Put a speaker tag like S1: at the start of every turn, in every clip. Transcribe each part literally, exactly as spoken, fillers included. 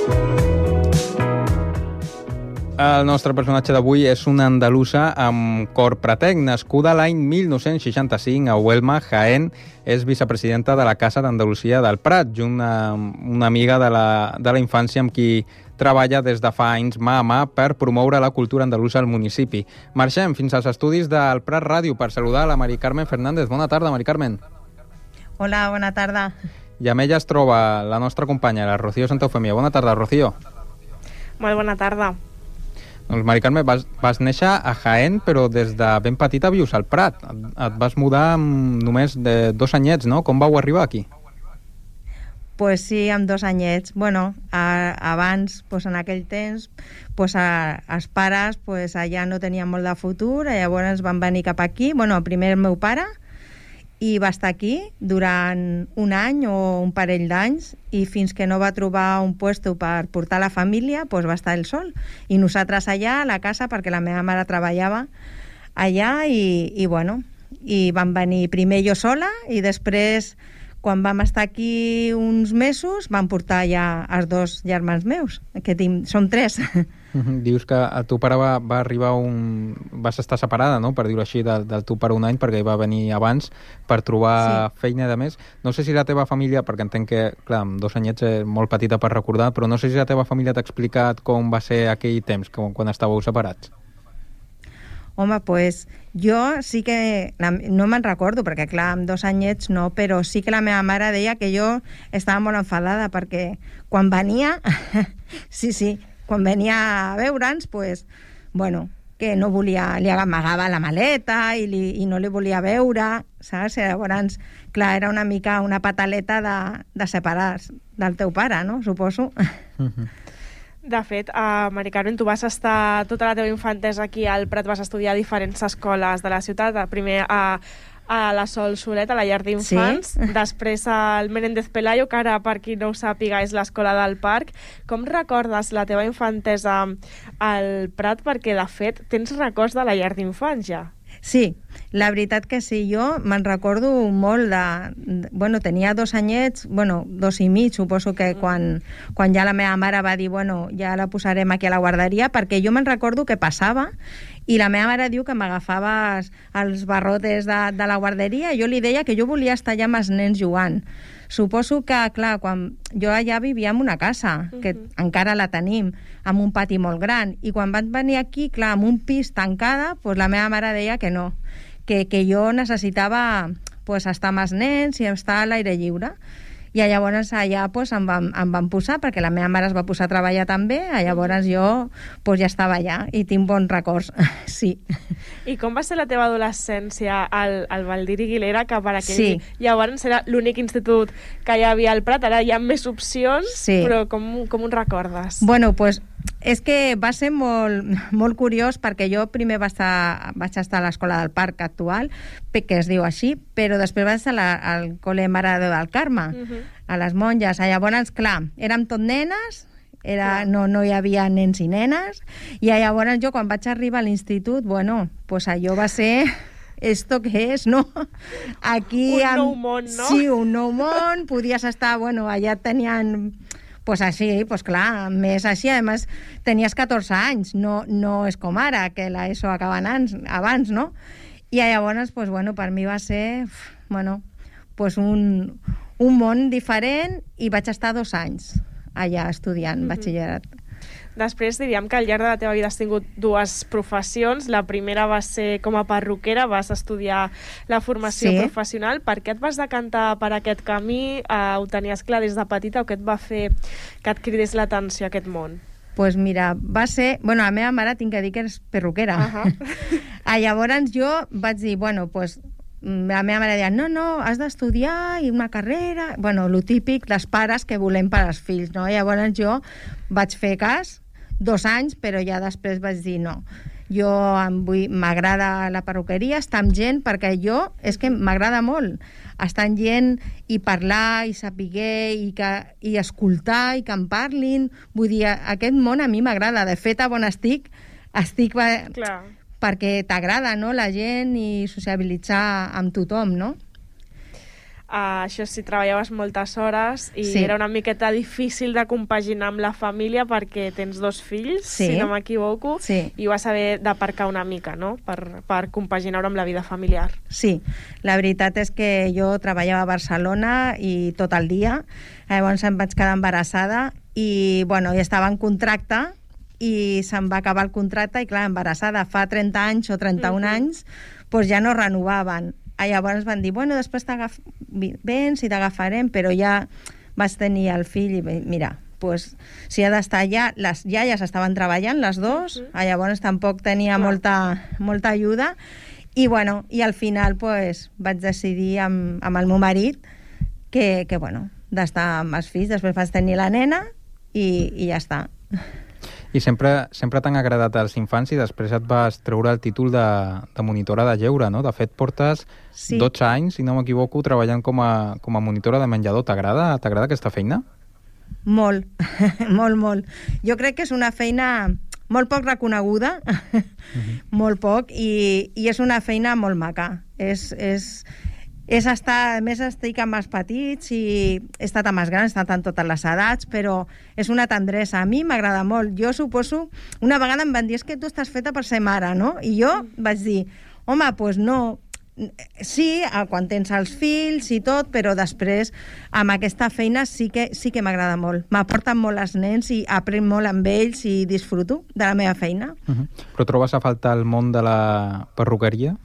S1: El nostre personatge d'avui és una andalusa amb cor pretec, nascuda l'any mil nou-cents seixanta-cinc a Huelma, Jaén. És vicepresidenta de la Casa d'Andalusia del Prat, una, una amiga de la, de la infància amb qui treballa des de fa anys mà a mà per promoure la cultura andalusa al municipi. Marxem fins als estudis del Prat Ràdio per saludar la Mari Carmen Fernández. Bona tarda, Mari Carmen.
S2: Hola, bona tarda.
S1: I amb ella es troba la nostra companya, la Rocío Santa Eufemia. Bona tarda, Rocío.
S3: Molt bona tarda.
S1: Doncs, Mari Carmen, vas, vas néixer a Jaén, però des de ben petita vius al Prat. Et, et vas mudar amb només de dos anyets, no? Com vau arribar aquí?
S2: Pues sí, amb dos anyets. Bueno, a, abans, pues en aquell temps, pues a, els pares pues allà no tenien molt de futur, i llavors van venir cap aquí. Bueno, primer el meu pare, i va estar aquí durant un any o un parell d'anys, i fins que no va trobar un puesto per portar la família, pues va estar ell sol. I nosaltres allà, a la casa, perquè la meva mare treballava allà, i, i bueno, i van venir primer jo sola, i després, quan vam estar aquí uns mesos, van portar ja els dos germans meus, que tinc, som tres.
S1: Dius que el teu pare va, va arribar un... vas estar separada, no?, per dir-ho així, del, del teu pare un any, perquè hi va venir abans per trobar sí. feina de més. No sé si la teva família, perquè entenc que, clar, amb dos anyets és molt petita per recordar, però no sé si la teva família t'ha explicat com va ser aquell temps, quan, quan estàveu separats.
S2: Home, pues jo sí que... La, no me'n recordo, perquè clar, amb dos anyets no, però sí que la meva mare deia que jo estava molt enfadada, perquè quan venia... sí, sí, quan venia a veure'ns, pues, bueno, que no volia... Li amagava la maleta i, li, i no li volia veure, saps? I llavors, clar, era una mica una pataleta de, de separar del teu pare, no? Suposo.
S1: Uh-huh.
S3: De fet, uh, Mari Carmen, tu vas estar tota la teva infantesa aquí al Prat, vas estudiar a diferents escoles de la ciutat, primer a, a la Sol Solet, a la llar d'infants, sí. Després al Menéndez Pelayo, que ara, per qui no ho sàpiga, és l'escola del Parc. Com recordes la teva infantesa al Prat? Perquè, de fet, tens records de la llar d'infants, ja.
S2: Sí, la veritat que sí, jo me'n recordo molt de, de... Bueno, tenia dos anyets, bueno, dos i mig, suposo que quan, quan ja la meva mare va dir, bueno, ja la posarem aquí a la guarderia, perquè jo me'n recordo que passava i la meva mare diu que m'agafava els barrotes de, de la guarderia i jo li deia que jo volia estar allà amb els nens jugant. Suposo que, clar, quan jo allà vivia en una casa, que uh-huh. encara la tenim, amb un pati molt gran, i quan van venir aquí, clar, amb un pis tancada, pues la meva mare deia que no, que, que jo necessitava pues, estar amb els nens i estar a l'aire lliure. I llavors allà pues, em, van, em van posar, perquè la meva mare es va posar a treballar també, i llavors jo pues, ja estava allà i tinc bons records, sí.
S3: I com va ser la teva adolescència al, al Baldiri Guilera, que per aquell...
S2: Sí.
S3: Llavors era l'únic institut que hi havia al Prat, ara hi ha més opcions,
S2: sí. Però
S3: com, com ho recordes?
S2: Bueno, pues és que va ser molt, molt curiós, perquè jo primer vaig estar, vaig estar a l'escola del Parc actual, que es diu així, però després vaig estar la, al col·le Mare de Déu del Carme, uh-huh. a les monges. Llavors, clar, érem tot nenes, era, no, no hi havia nens i nenes, i llavors jo quan vaig arribar a l'institut, bueno, pues allò va ser... esto que és, no? Aquí
S3: un
S2: amb...
S3: nou món, no?
S2: Sí, un nou món, podies estar, bueno, allà tenien... Pues així, pues clar, més així, a més, tenies catorze anys, no, no és com ara, que la ESO acaba abans, abans, no? I llavors, pues bueno, per mi va ser, bueno, pues un, un món diferent, i vaig estar dos anys allà estudiant mm-hmm. batxillerat.
S3: Després diríem que al llarg de la teva vida has tingut dues professions. La primera va ser com a perruquera, vas estudiar la formació sí. professional. Per què et vas decantar per aquest camí? Uh, ho tenies clar des de petita o què et va fer que et cridés l'atenció a aquest món?
S2: Pues mira, va ser... Bueno, la meva mare tinc que dir que és perruquera. Uh-huh. Llavors jo vaig dir, bueno, pues la meva mare deia, no, no, has d'estudiar i una carrera... Bueno, lo típic dels pares que volem per als fills, no? Llavors jo vaig fer cas, dos anys, però ja després vaig dir no. Jo m'agrada la perruqueria, estar amb gent, perquè jo, és que m'agrada molt estar amb gent i parlar i saber i, que, i escoltar i que em parlin. Vull dir, aquest món a mi m'agrada. De fet, a on estic, estic
S3: Clar.
S2: perquè t'agrada, no?, la gent i sociabilitzar amb tothom, no?
S3: Uh, això sí, treballaves moltes hores i
S2: Sí.
S3: era una miqueta difícil de compaginar amb la família perquè tens dos fills,
S2: Sí.
S3: si no m'equivoco,
S2: Sí.
S3: i vas haver d'aparcar una mica, no?, per, per compaginar-ho amb la vida familiar.
S2: Sí, la veritat és que jo treballava a Barcelona i tot el dia, llavors em vaig quedar embarassada i, bueno, ja estava en contracte i se'm va acabar el contracte i, clar, embarassada fa trenta anys o trenta-un
S3: Mhm.
S2: anys, doncs ja no renovaven. I llavors van dir, bueno, després t'agaf... vens i t'agafarem, però ja vas tenir el fill i mira, pues, si ha d'estar allà, les iaies estaven treballant, les dues,
S3: Mhm.
S2: uh-huh. llavors tampoc tenia
S3: Clar.
S2: molta, molta ajuda, i, bueno, i al final pues, vaig decidir amb, amb el meu marit que, que bueno, d'estar amb els fills, després vaig tenir la nena i, i ja està.
S1: I sempre, sempre t'han agradat els infants i després et vas treure el títol de, de monitora de lleure, no? De fet, portes
S2: Sí.
S1: dotze anys, si no m'equivoco, treballant com a, com a monitora de menjador. T'agrada t'agrada aquesta feina?
S2: Molt, molt, molt. Jo crec que és una feina molt poc reconeguda,
S1: Mhm.
S2: molt poc, i, i és una feina molt maca. És, és, és estar, a més estic amb els petits i he estat amb els grans, he estat en totes les edats, però és una tendresa. A mi m'agrada molt. Jo suposo, una vegada em van dir, és que tu estàs feta per ser mare, no? I jo vaig dir, home, doncs pues no, sí, quan tens els fills i tot, però després amb aquesta feina sí que, sí que m'agrada molt. M'aporten molt els nens i aprenc molt amb ells i disfruto de la meva feina.
S1: Uh-huh. Però trobes a faltar el món de la perruqueria?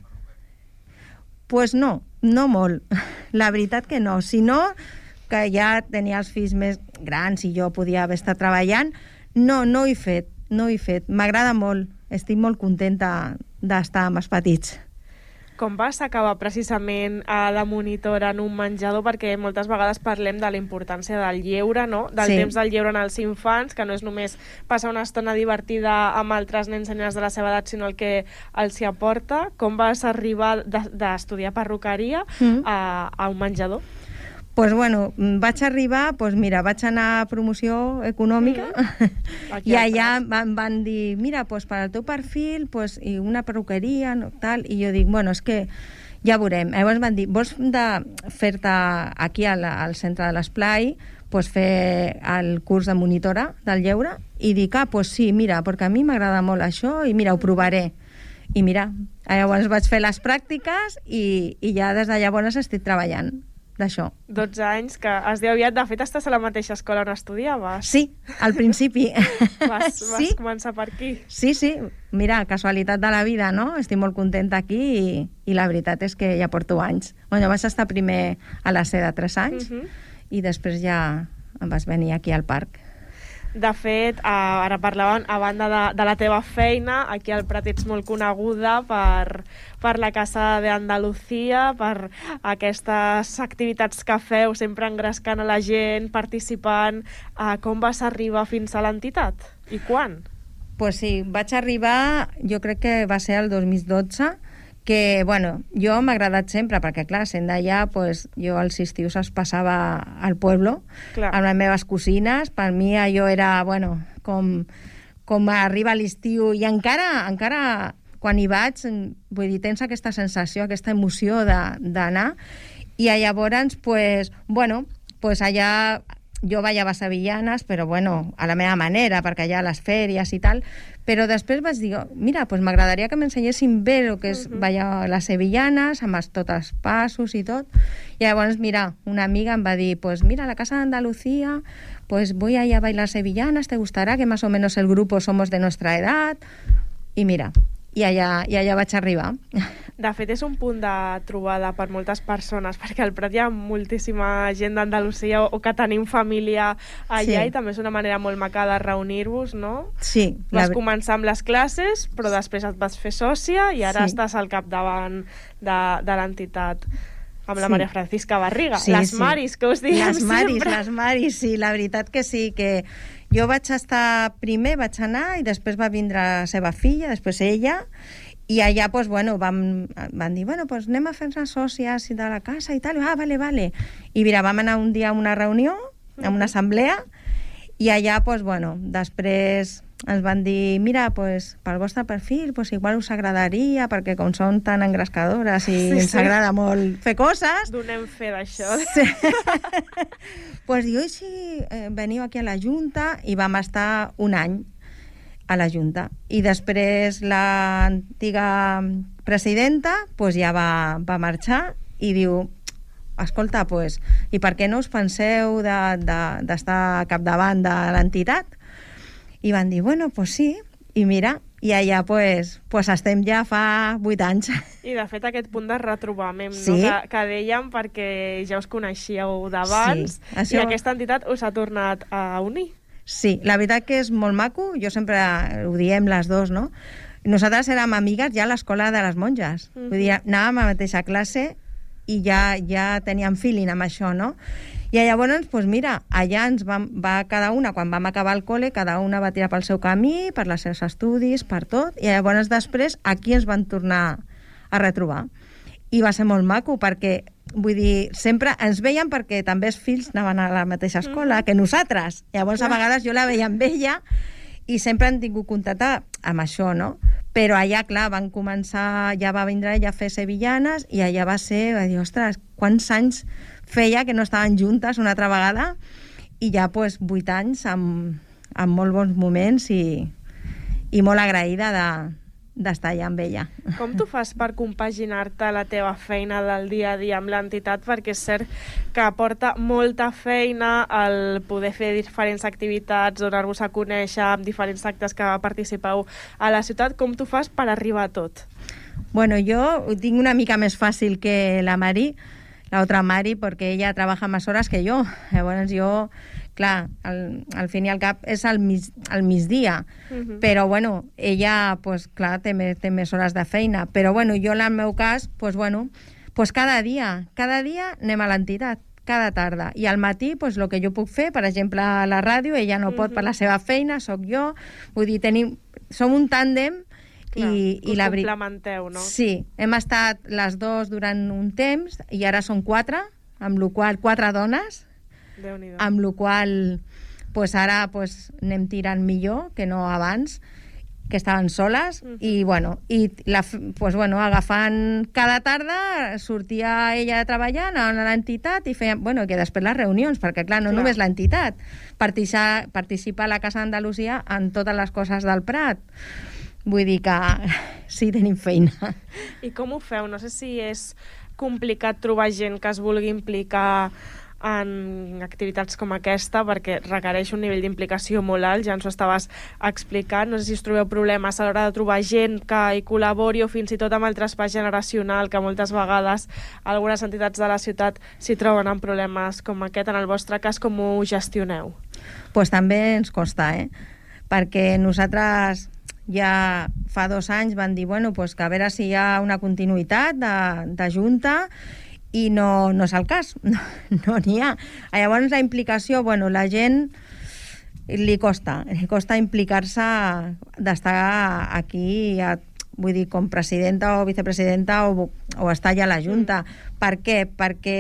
S2: Pues no, no molt. La veritat que no. Si no, que ja tenia els fills més grans i jo podia haver estat treballant, no, no ho he fet, no ho he fet. M'agrada molt, estic molt contenta d'estar amb els petits.
S3: Com vas acabar precisament a de monitora en un menjador? Perquè moltes vegades parlem de la importància del lleure, no? Del
S2: Sí.
S3: temps del lleure en els infants, que no és només passar una estona divertida amb altres nens i nenes de la seva edat, sinó el que els hi aporta. Com vas arribar d'estudiar perruqueria
S2: Mm.
S3: a, a un menjador?
S2: Pues bueno, vaig arribar, pues mira, vaig anar a promoció econòmica
S3: Mm. Aquí
S2: i
S3: al
S2: allà
S3: Prat.
S2: van, van dir, mira, pues per al teu perfil, pues, i una perruqueria, no, tal, i jo dic, bueno, és que ja veurem. Llavors van dir, vols de fer-te aquí al, al centre de l'Esplai, pues fer el curs de monitora del lleure? I dic, ah, pues sí, mira, perquè a mi m'agrada molt això i mira, ho provaré. I mira, llavors vaig fer les pràctiques i, i ja des de llavors estic treballant d'això.
S3: dotze anys, que es diu aviat. De fet, estàs a la mateixa escola on estudiaves.
S2: Sí, al principi.
S3: Vas, vas
S2: sí,
S3: començar per aquí.
S2: sí, sí. Mira, casualitat de la vida, no? Estic molt contenta aquí i, i la veritat és que ja porto anys. Bueno, vaig estar primer a la C de tres anys
S3: Mhm.
S2: i després ja em vas venir aquí al parc.
S3: De fet, eh, ara parlàvem, a banda de, de la teva feina, aquí al Prat ets molt coneguda per, per la Casa d'Andalucía, per aquestes activitats que feu, sempre engrescant a la gent, participant. Eh, com vas arribar fins a l'entitat? I quan?
S2: Pues sí, vaig arribar, jo crec que va ser el dos mil dotze, que, bueno, jo m'ha agradat sempre, perquè, clar, sent d'allà, pues, jo als estius es passava al pueblo,
S3: Clar.
S2: amb les meves cosines. Per mi allò era, bueno, com, com arriba l'estiu, i encara, encara quan hi vaig, vull dir, tens aquesta sensació, aquesta emoció de- d'anar, i llavors, pues, bueno, pues allà jo ballava sevillanes, però bueno, a la meva manera, perquè allà a les fèries i tal, però després vaig dir, mira, pues m'agradaria que m'ensenyessin bé el que és
S3: Mhm.
S2: ballar les sevillanes, amb els, tots els passos i tot. I llavors, mira, una amiga em va dir, pues mira, a la Casa de Andalucía, pues voy a ir a bailar sevillanas, te gustará, que más o menos el grupo somos de nuestra edad. I mira, i allà, i allà vaig arribar.
S3: De fet, és un punt de trobada per moltes persones, perquè al Prat hi ha moltíssima gent d'Andalusia o, o que tenim família allà,
S2: Sí.
S3: i també és una manera molt maca de reunir-vos, no?
S2: Sí,
S3: Vas
S2: la-
S3: començar amb les classes, però després et vas fer sòcia i ara
S2: Sí.
S3: estàs al capdavant de, de l'entitat amb la
S2: Sí.
S3: Maria Francisca Barriga.
S2: Sí,
S3: les
S2: sí.
S3: Maris, que us diem
S2: Les Maris,
S3: sempre.
S2: les Maris, sí, la veritat que sí, que jo vaig estar primer, vaig anar, i després va vindre la seva filla, després ella, i allà, pues, bueno, vam, van dir, bueno, pues anem a fer-nos sòcies de la casa i tal, ah, vale, vale. I mira, vam anar un dia a una reunió, a una assemblea, I allà, pues, bueno, després ens van dir, mira, pues, pel vostre perfil pues, igual us agradaria, perquè com són tan engrescadores i sí, ens sí. agrada molt fer coses...
S3: Donem fe d'això.
S2: Sí. Pues jo, si eh, veniu aquí a la Junta, i vam estar un any a la Junta. I després l'antiga presidenta pues, ja va, va marxar i diu, escolta, pues, i per què no us penseu d'estar de, de, capdavant de l'entitat? I van dir, bueno, pues sí, i mira, i allà pues, pues estem ja fa vuit anys.
S3: I de fet aquest punt de retrobament,
S2: sí.
S3: no? que, que dèiem perquè ja us coneixíeu d'abans, sí, això... i aquesta entitat us ha tornat a unir.
S2: Sí, la veritat que és molt maco, jo sempre ho diem les dos, no? Nosaltres érem amigues ja a l'escola de les monges, mm-hmm. vull dir, anàvem a la mateixa classe i ja, ja teníem feeling amb això, no? I llavors, doncs mira, allà ens vam, va cada una, quan vam acabar el col·le, cada una va tirar pel seu camí, per els seus estudis, per tot, i llavors després aquí ens van tornar a retrobar. I va ser molt maco, perquè, vull dir, sempre ens veien perquè també els fills anaven a la mateixa escola que nosaltres. Llavors, a vegades jo la veia amb ella i sempre han tingut contacte amb això, no? Però allà, clar, van començar, ja va vindre ella a fer sevillanes i allà va ser, va dir, ostres, quants anys feia que no estaven juntes una altra vegada, i ja, pues, vuit anys amb, amb molt bons moments i, i molt agraïda de, d'estar allà amb ella.
S3: Com tu fas per compaginar-te la teva feina del dia a dia amb l'entitat? Perquè és cert que aporta molta feina el poder fer diferents activitats, donar-vos a conèixer amb diferents actes que participeu a la ciutat. Com tu fas per arribar a tot?
S2: Bueno, jo ho tinc una mica més fàcil que la Mari, la otra Mari, porque ella trabaja más horas que yo. Llavors jo, clar, al, al fin i al cap és al, mis, al migdia, uh-huh. però bueno, ella, pues clar, té, té més hores de feina, però bueno, jo en el meu cas, pues bueno, pues cada dia, cada dia anem a l'entitat, cada tarda, i al matí, pues el que jo puc fer, per exemple, a la ràdio, ella no uh-huh. pot per la seva feina, sóc jo, vull dir, tenim, som un tàndem.
S3: Clar,
S2: i, i
S3: us
S2: la
S3: complementeu, no?
S2: Sí, hem estat les dues durant un temps i ara són quatre, amb la qual quatre dones, amb la qual pues ara pues, anem tirant millor que no abans, que estaven soles, uh-huh. i bueno, i la, pues, bueno, agafant cada tarda, sortia ella treballant a l'entitat i feia, bueno, que després les reunions, perquè clar, no clar. Només l'entitat, participa, participa a la Casa d'Andalusia en totes les coses del Prat. Vull dir que sí, tenim feina.
S3: I com ho feu? No sé si és complicat trobar gent que es vulgui implicar en activitats com aquesta, perquè requereix un nivell d'implicació molt alt, ja ens ho estaves explicant. No sé si us trobeu problemes a l'hora de trobar gent que hi col·labori, o fins i tot amb el traspàs generacional, que moltes vegades algunes entitats de la ciutat s'hi troben amb problemes com aquest. En el vostre cas, com ho gestioneu?
S2: Pues també ens costa, eh? Perquè nosaltres ja fa dos anys van dir, bueno, pues que a veure si hi ha una continuïtat de, de junta, i no, no és el cas, no no n'hi ha. Llavors la implicació, bueno, la gent li costa, li costa implicar-se d'estar aquí, a, vull dir, com presidenta o vicepresidenta o, o estar allà a la junta. Mm. Per què? Perquè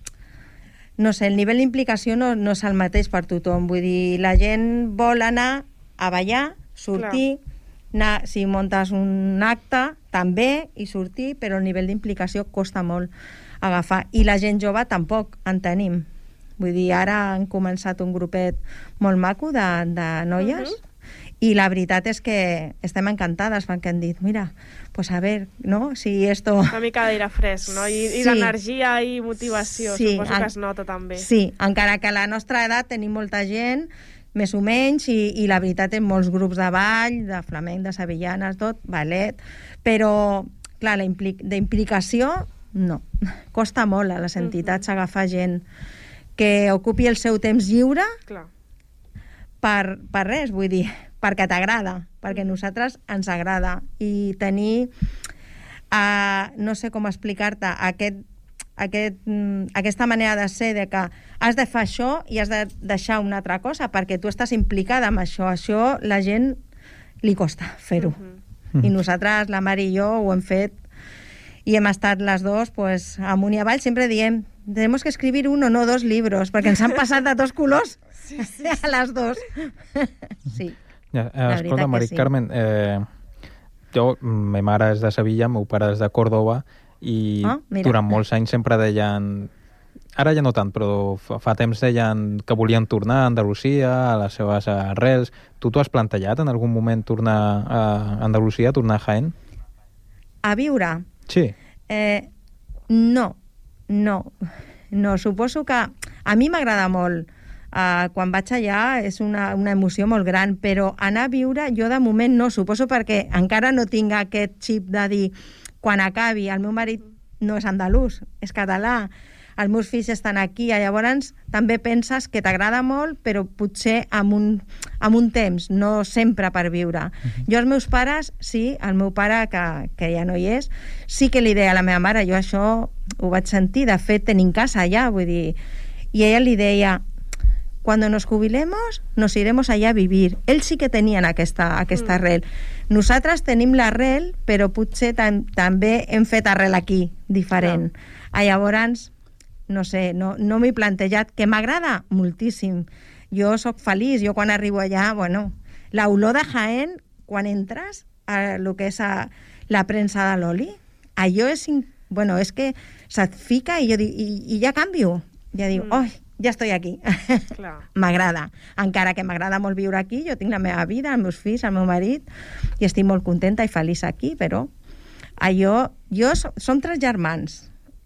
S2: no sé, el nivell d'implicació no, no és el mateix per tothom. Vull dir, la gent vol anar a ballar, sortir, anar, si muntes un acte, també, i sortir, però el nivell d'implicació costa molt agafar. I la gent jove tampoc en tenim. Vull dir, ara han començat un grupet molt maco de, de noies, uh-huh. i la veritat és que estem encantades perquè han dit, mira, pues a ver, no? Si esto...
S3: Una mica d'aire fresc, no? I, i sí. d'energia i motivació, sí, suposo en... que es nota també.
S2: Sí, encara que a la nostra edat tenim molta gent, més o menys, i, i la veritat en molts grups de ball, de flamenc, de sevillanes, tot, ballet, però, clar, la impli- d'implicació, no. Costa molt a les entitats uh-huh. agafar gent que ocupi el seu temps lliure
S3: clar.
S2: Per, per res, vull dir, perquè t'agrada, perquè a nosaltres ens agrada, i tenir, uh, no sé com explicar-te, aquest Aquest, aquesta manera de ser, de que has de fer això i has de deixar una altra cosa, perquè tu estàs implicada amb això. Això la gent li costa fer-ho. Uh-huh. I nosaltres, la Mari i jo, ho hem fet, i hem estat les dues pues, amunt i avall. Sempre diem, tenemos que escribir uno, no dos libros, perquè ens han passat de dos colors sí, sí, sí. a les dos. Sí.
S1: Ja, eh, escolta, Mari sí. Carmen, eh, jo, ma mare és de Sevilla, meu pare és de Còrdova, i oh, durant molts anys sempre deien... Ara ja no tant, però fa, fa temps deien que volien tornar a Andalusia, a les seves arrels. Tu t'ho has plantejat en algun moment tornar a Andalusia, tornar a Jaén?
S2: A viure?
S1: Sí.
S2: Eh, no, no. No, suposo que a mi m'agrada molt. Uh, quan vaig allà és una, una emoció molt gran, però anar a viure jo de moment no, suposo perquè encara no tinc aquest xip de dir quan acabi, el meu marit no és andalús, és català, els meus fills estan aquí, llavors també penses que t'agrada molt, però potser amb un, amb un temps, no sempre per viure. Uh-huh. Jo els meus pares, sí, el meu pare, que, que ja no hi és, sí que li deia a la meva mare, jo això ho vaig sentir, de fet tenim casa allà, vull dir, i ella li deia, cuando nos jubilemos, nos iremos allá a vivir. Ells sí que tenien aquesta, aquesta mm. arrel. Nosaltres tenim l'arrel, però potser tam també hem fet arrel aquí, diferent. No. Ah, llavors, no sé, no, no m'he plantejat, que m'agrada moltíssim. Jo sóc feliç, jo quan arribo allà, bueno, l'olor de Jaén, quan entres a lo que és a la premsa de l'oli, allò és, bueno, és que se't fica i jo dic, i, i ja canvio. Ja dic, mm. oi, ja estic aquí. M'agrada. Encara que m'agrada molt viure aquí, jo tinc la meva vida, els meus fills, el meu marit, i estic molt contenta i feliç aquí, però allò... Jo, som tres germans,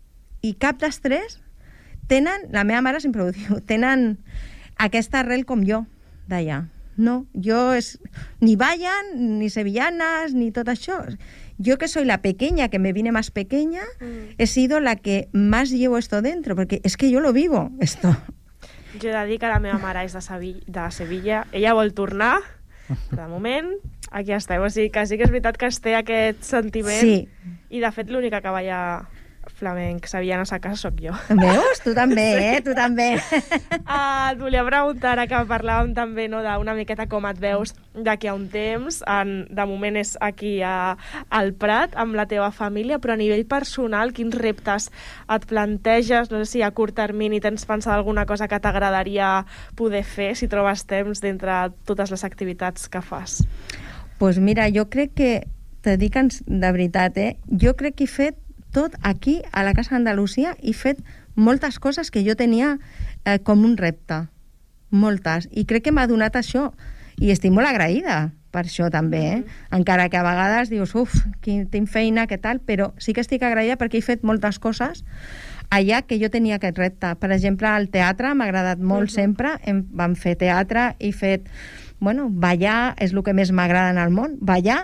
S2: i cap dels tres tenen, la meva mare sempre ho diu, tenen aquesta arrel com jo, d'allà. No, jo és... Ni ballan, ni sevillanas, ni tot això. Yo que soy la pequeña, que me vine más pequeña, mm. he sido la que más llevo esto dentro, porque es que yo lo vivo, esto.
S3: Jo he de dir que la meva mare és de Sevilla, de Sevilla. Ella vol tornar, de moment, aquí esteu. O sigui que sí que és veritat que es té aquest sentiment.
S2: Sí.
S3: I de fet l'única que balla flamenc sevillana a casa sóc jo.
S2: Veus? Tu també, sí. eh? Tu també.
S3: Uh, et volia preguntar, ara que parlàvem també no, d'una miqueta com et veus d'aquí a un temps. En, de moment és aquí a, al Prat, amb la teva família, però a nivell personal, quins reptes et planteges? No sé si a curt termini tens pensat alguna cosa que t'agradaria poder fer, si trobes temps d'entre totes les activitats que fas.
S2: Doncs pues mira, jo crec que, te dic de veritat, eh? jo crec que he fet tot aquí, a la Casa d'Andalusia, he fet moltes coses que jo tenia eh, com un repte. Moltes. I crec que m'ha donat això. I estic molt agraïda per això també, eh? Mm-hmm. Encara que a vegades dius, uf, tinc feina, què tal, però sí que estic agraïda perquè he fet moltes coses allà que jo tenia aquest repte. Per exemple, el teatre m'ha agradat molt mm-hmm. sempre. Hem, vam fer teatre, he fet... Bueno, ballar és el que més m'agrada en el món, ballar.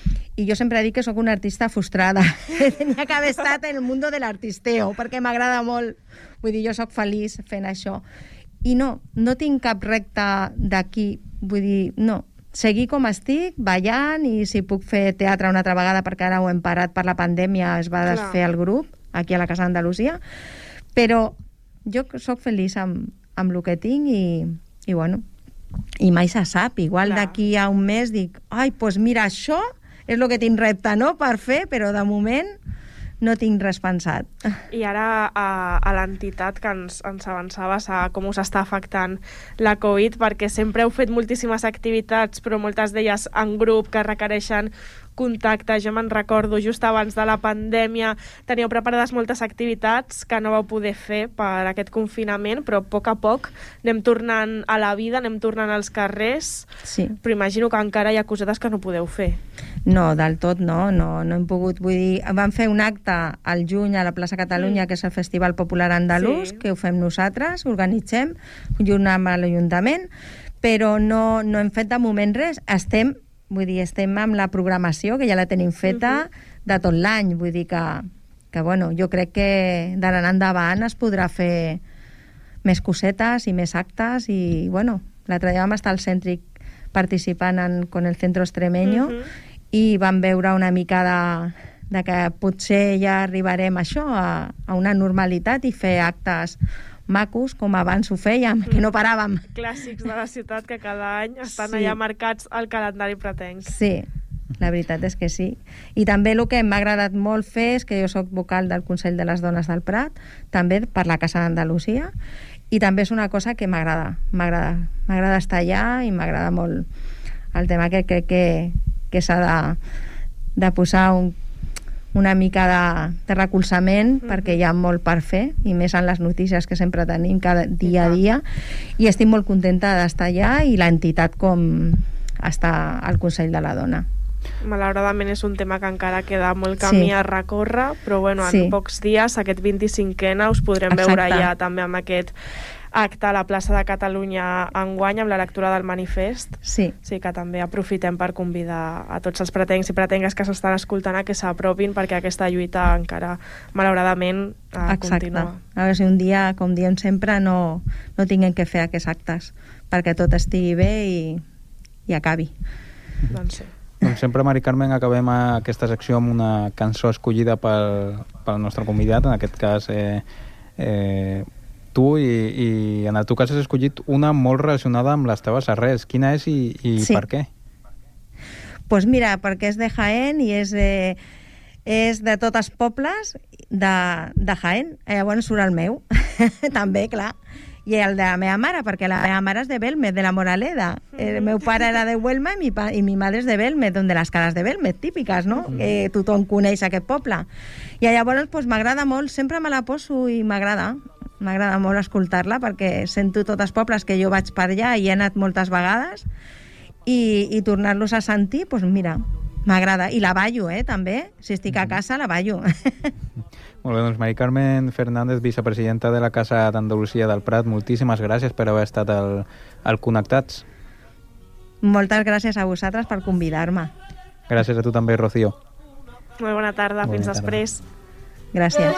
S2: I jo sempre dic que sóc una artista frustrada. Tenia que haver estat en el mundo de l'artisteo, perquè m'agrada molt. Vull dir, jo sóc feliç fent això. I no, no tinc cap repte d'aquí. Vull dir, no. Seguir com estic, ballant, i si puc fer teatre una altra vegada, perquè ara ho hem parat per la pandèmia, es va desfer el grup, aquí a la Casa d'Andalusia. Però jo sóc feliç amb, amb el que tinc i, i bueno, i mai se sap. Igual d'aquí a un mes dic, ai, doncs pues mira, això és el que tinc repte, no?, per fer, però de moment no tinc res pensat.
S3: I ara a, a l'entitat que ens, ens avançaves a com us està afectant la Covid, perquè sempre heu fet moltíssimes activitats, però moltes d'elles en grup que requereixen contacte. Jo me'n recordo, just abans de la pandèmia teníeu preparades moltes activitats que no vau poder fer per aquest confinament, però a poc a poc anem tornant a la vida, anem tornant als carrers,
S2: sí.
S3: Però imagino que encara hi ha cosetes que no podeu fer.
S2: No, del tot no, no, no hem pogut. Vull dir, vam fer un acte al juny a la plaça Catalunya, mm. que és el Festival Popular Andalús, sí. que ho fem nosaltres, organitzem, junt amb l'Ajuntament, però no, no hem fet de moment res. Estem Vull dir, estem amb la programació, que ja la tenim feta, uh-huh. de tot l'any. Vull dir que, que bueno, jo crec que d'ara en endavant es podrà fer més cosetes i més actes. I, bueno, l'altre dia vam estar al Cèntric participant en, con el Centro Extremeño, uh-huh. i vam veure una mica de, de que potser ja arribarem a això, a, a una normalitat i fer actes macos, com abans ho fèiem, que no paràvem.
S3: Clàssics de la ciutat que cada any estan sí. allà marcats al calendari pretenc.
S2: Sí, la veritat és que sí. I també el que m'ha agradat molt fer és que jo soc vocal del Consell de les Dones del Prat, també per la Casa d'Andalusia, i també és una cosa que m'agrada, m'agrada, m'agrada estar allà i m'agrada molt el tema que crec que, que s'ha de, de posar un, una mica de, de recolzament, mm-hmm. perquè hi ha molt per fer, i més en les notícies que sempre tenim cada dia a dia, i estic molt contenta d'estar allà i l'entitat com està al Consell de la Dona.
S3: Malauradament és un tema que encara queda molt camí sí. a recórrer, però bueno, en sí. pocs dies, aquest vint-i-cinquè us podrem Exacte. veure ja també amb aquest acte a la plaça de Catalunya enguany, amb la lectura del manifest.
S2: Sí.
S3: Sí, que també aprofitem per convidar a tots els pretencs i pretengues que s'estan escoltant a que s'apropin, perquè aquesta lluita encara, malauradament, eh, continua.
S2: A veure si un dia, com diem sempre, no, no tinguem que fer aquests actes, perquè tot estigui bé i, i acabi.
S3: Doncs sí.
S1: Com sempre, Mari Carmen, acabem aquesta secció amb una cançó escollida pel, pel nostre convidat, en aquest cas eh, eh, tu, i, i en el teu cas has escollit una molt relacionada amb les teves arrels. Quina és i, i sí. per què?
S2: Doncs pues mira, perquè és de Jaén i és de, és de tots els pobles de, de Jaén. Llavors surt el meu, també, clar. I el de la meva mare, perquè la meva mare és de Belmet, de la Moraleda. El meu pare era de Huelma i mi, pa, i mi madre és de Belmet, de les cases de Belmet, típiques, no? Mm. Que tothom coneix aquest poble. I llavors pues, m'agrada molt, sempre me la poso i m'agrada. M'agrada molt escoltar-la perquè sento tots els pobles que jo vaig per allà i he anat moltes vegades i, i tornar-los a sentir, doncs mira, m'agrada. I la ballo, eh, també. Si estic a casa, la ballo.
S1: Molt bé, doncs Mari Carmen Fernández, vicepresidenta de la Casa d'Andalusia del Prat, moltíssimes gràcies per haver estat al, al Connectats.
S2: Moltes gràcies a vosaltres per convidar-me.
S1: Gràcies a tu també, Rocío.
S3: Molt bona tarda, bona fins tarda. Després.
S2: Gràcies.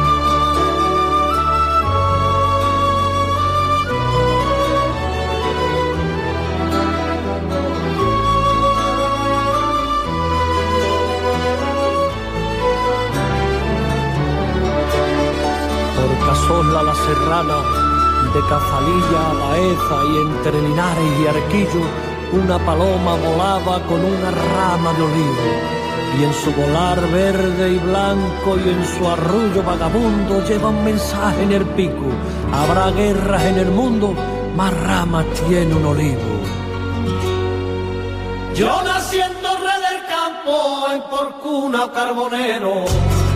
S4: Casola la Serrana, de Cazalilla a Baeza y entre Linares y Arquillo, una paloma volaba con una rama de olivo, y en su volar verde y blanco y en su arrullo vagabundo lleva un mensaje en el pico: habrá guerras en el mundo, más ramas tiene un olivo. Yo naciendo rey del campo en Porcuna Carbonero,